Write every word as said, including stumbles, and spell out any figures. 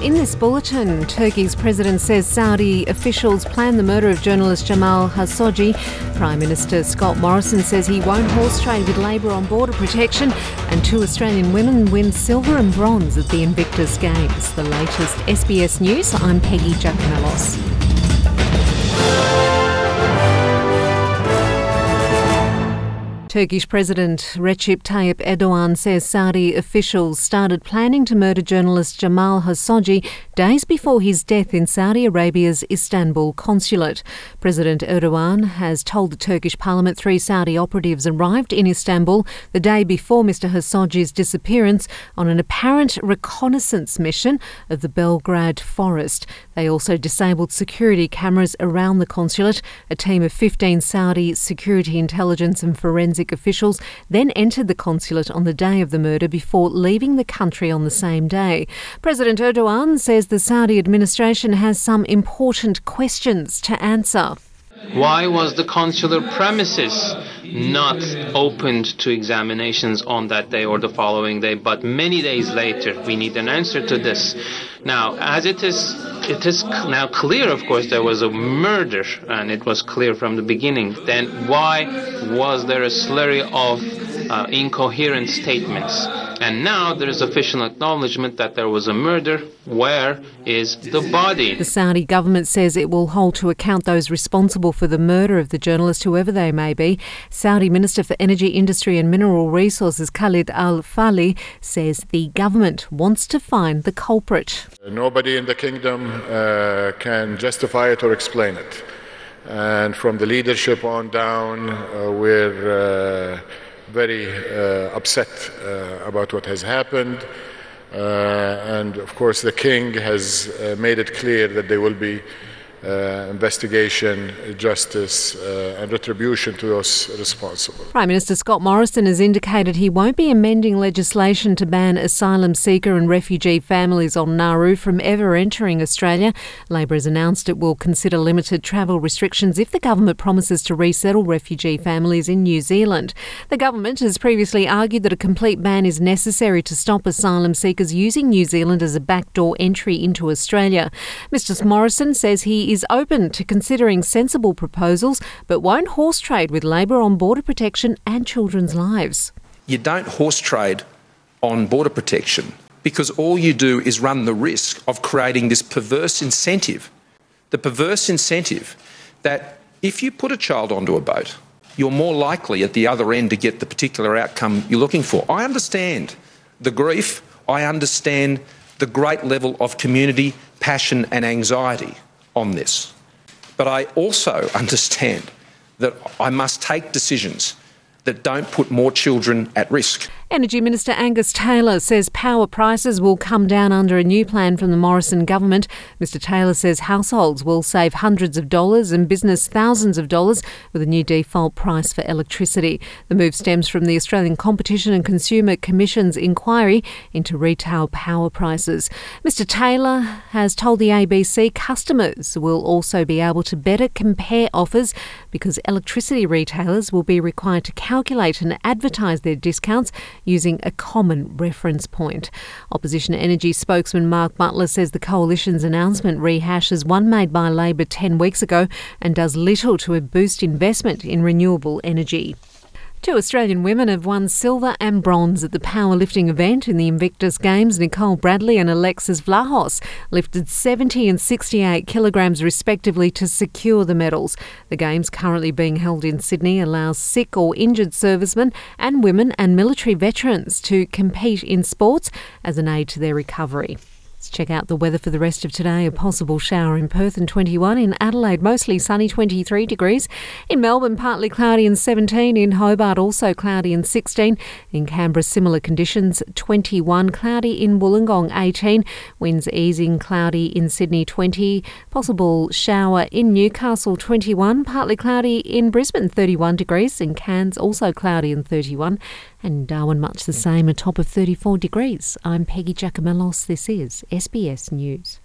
In this bulletin, Turkey's president says Saudi officials plan the murder of journalist Jamal Khashoggi. Prime Minister Scott Morrison says he won't horse trade with Labor on border protection. And two Australian women win silver and bronze at the Invictus Games. The latest S B S News, I'm Peggy Giacomellos. Turkish President Recep Tayyip Erdogan says Saudi officials started planning to murder journalist Jamal Khashoggi days before his death in Saudi Arabia's Istanbul consulate. President Erdogan has told the Turkish parliament three Saudi operatives arrived in Istanbul the day before Mister Khashoggi's disappearance on an apparent reconnaissance mission of the Belgrade forest. They also disabled security cameras around the consulate. A team of fifteen Saudi security intelligence and forensic officials then entered the consulate on the day of the murder before leaving the country on the same day. President Erdogan says the Saudi administration has some important questions to answer. Why was the consular premises not opened to examinations on that day or the following day, but many days later? We need an answer to this. Now, as it is, it is now clear, of course, there was a murder, and it was clear from the beginning. Then why was there a slurry of uh, incoherent statements? And now there is official acknowledgement that there was a murder. Where is the body? The Saudi government says it will hold to account those responsible for the murder of the journalist, whoever they may be. Saudi Minister for Energy, Industry and Mineral Resources Khalid Al-Falih says the government wants to find the culprit. Nobody in the kingdom uh, can justify it or explain it. And from the leadership on down, uh, we're uh, very uh, upset uh, about what has happened. Uh, and of course the king has uh, made it clear that there will be Uh, investigation, justice uh, and retribution to those responsible. Prime Minister Scott Morrison has indicated he won't be amending legislation to ban asylum seeker and refugee families on Nauru from ever entering Australia. Labor has announced it will consider limited travel restrictions if the government promises to resettle refugee families in New Zealand. The government has previously argued that a complete ban is necessary to stop asylum seekers using New Zealand as a backdoor entry into Australia. Mister Morrison says he is is open to considering sensible proposals but won't horse trade with Labor on border protection and children's lives. You don't horse trade on border protection because all you do is run the risk of creating this perverse incentive, the perverse incentive that if you put a child onto a boat, you're more likely at the other end to get the particular outcome you're looking for. I understand the grief. I understand the great level of community, passion and anxiety on this. But I also understand that I must take decisions that don't put more children at risk. Energy Minister Angus Taylor says power prices will come down under a new plan from the Morrison government. Mister Taylor says households will save hundreds of dollars and business thousands of dollars with a new default price for electricity. The move stems from the Australian Competition and Consumer Commission's inquiry into retail power prices. Mister Taylor has told the A B C customers will also be able to better compare offers because electricity retailers will be required to calculate and advertise their discounts using a common reference point. Opposition Energy spokesman Mark Butler says the coalition's announcement rehashes one made by Labor ten weeks ago and does little to boost investment in renewable energy. Two Australian women have won silver and bronze at the powerlifting event in the Invictus Games. Nicole Bradley and Alexis Vlahos lifted seventy and sixty-eight kilograms respectively to secure the medals. The Games, currently being held in Sydney, allows sick or injured servicemen and women and military veterans to compete in sports as an aid to their recovery. Let's check out the weather for the rest of today. A possible shower in Perth and twenty-one. In Adelaide, mostly sunny, twenty-three degrees. In Melbourne, partly cloudy and seventeen. In Hobart, also cloudy and sixteen. In Canberra, similar conditions, twenty-one. Cloudy in Wollongong, eighteen. Winds easing, cloudy in Sydney, twenty. Possible shower in Newcastle, twenty-one. Partly cloudy in Brisbane, thirty-one degrees. In Cairns, also cloudy and thirty-one. And in Darwin, much the same, a top of thirty-four degrees. I'm Peggy Giacomellos. This is S B S News.